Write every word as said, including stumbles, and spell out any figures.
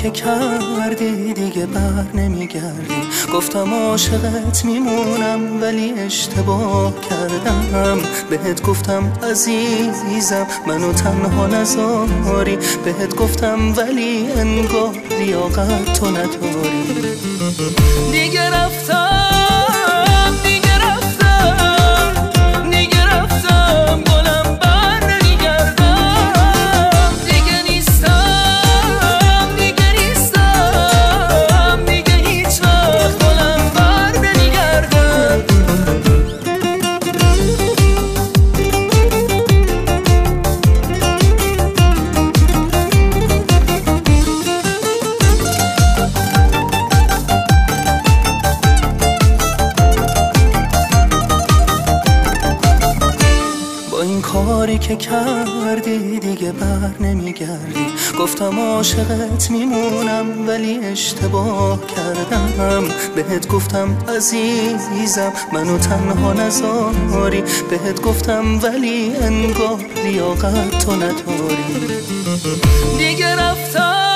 که کردی دیگه بر نمیگردی. گفتم عاشقت میمونم ولی اشتباه کردم. بهت گفتم عزیزم منو تنها نذاری. بهت گفتم ولی انگار لیاقت تو نداری. دیگه رفتم دیگه رفتم دیگه رفتم گلم بر نمیگردم. دیگه نیستم دیگه نیستم دیگه هیچ وقت گلم بر نمیگردم. این کاری که کردی دیگه بر نمیگردی. گفتم عاشقت میمونم ولی اشتباه کردم. بهت گفتم عزیزم منو تنها نذاری. بهت گفتم ولی انگار لیاقت تو نداری. دیگه رفتم